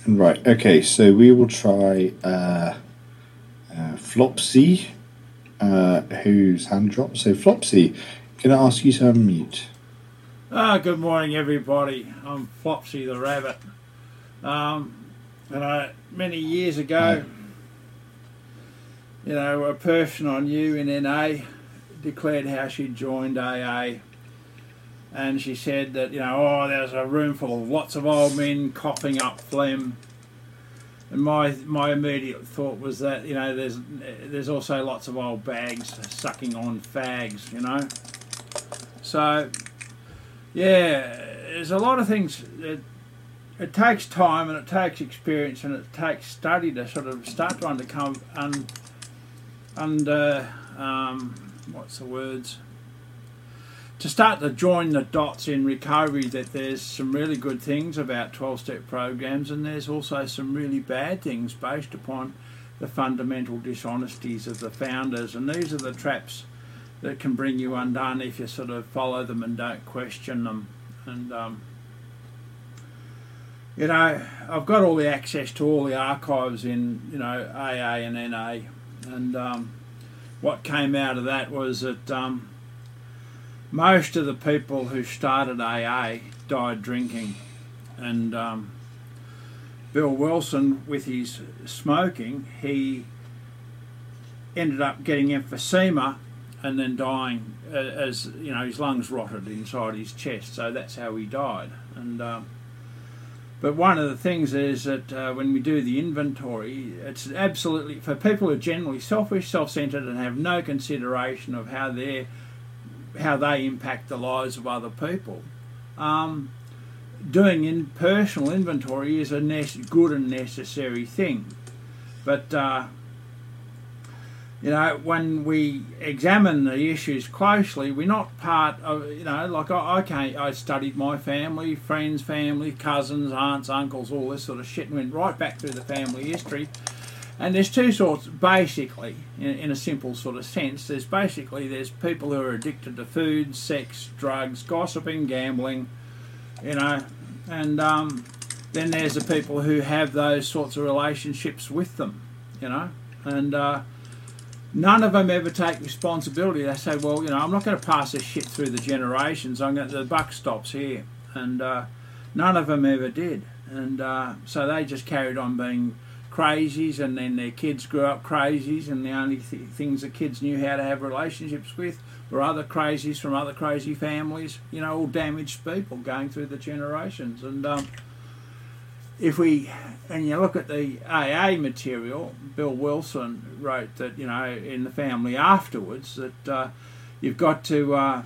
Right, okay, so we will try Flopsy, whose hand dropped. So, Flopsy, can I ask you to unmute? Good morning, everybody. I'm Flopsy the Rabbit. Many years ago, a person I knew in NA declared how she joined AA. And she said that, there's a room full of lots of old men coughing up phlegm. And my immediate thought was that, there's also lots of old bags sucking on fags, So, yeah, there's a lot of things. It takes time and it takes experience and it takes study to sort of start to to start to join the dots in recovery, that there's some really good things about 12-step programs and there's also some really bad things based upon the fundamental dishonesties of the founders, and these are the traps that can bring you undone if you sort of follow them and don't question them. And I've got all the access to all the archives in AA and NA, and what came out of that was that most of the people who started AA died drinking, and Bill Wilson, with his smoking, he ended up getting emphysema and then dying as his lungs rotted inside his chest. So that's how he died. And but one of the things is that when we do the inventory, it's absolutely for people who are generally selfish, self-centered, and have no consideration of how they impact the lives of other people. Doing personal inventory is a good and necessary thing, but when we examine the issues closely, we're not part of, I studied my family, friends' family, cousins, aunts, uncles, all this sort of shit, and went right back through the family history. And there's two sorts, basically, in a simple sort of sense. There's people who are addicted to food, sex, drugs, gossiping, gambling, and then there's the people who have those sorts of relationships with them, and none of them ever take responsibility. They say, well, I'm not going to pass this shit through the generations. The buck stops here. And none of them ever did. And so they just carried on being crazies, and then their kids grew up crazies, and the only things the kids knew how to have relationships with were other crazies from other crazy families, all damaged people going through the generations. And and you look at the AA material, Bill Wilson wrote that, in the family afterwards, that you've got to,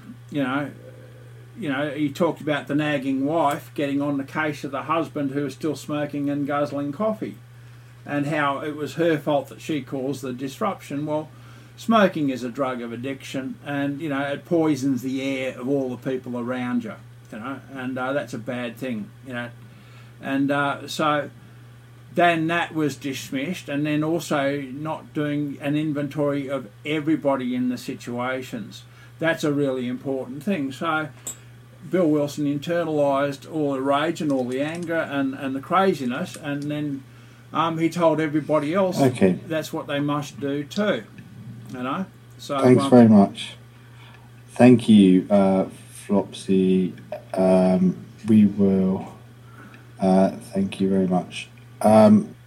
he talked about the nagging wife getting on the case of the husband who was still smoking and guzzling coffee, and how it was her fault that she caused the disruption. Well, smoking is a drug of addiction, and, it poisons the air of all the people around you, and that's a bad thing, And so then that was dismissed, and then also not doing an inventory of everybody in the situations. That's a really important thing. So Bill Wilson internalised all the rage and all the anger and the craziness, and then he told everybody else that's what they must do too. So thanks very much. Thank you, Flopsy. We will. Thank you very much.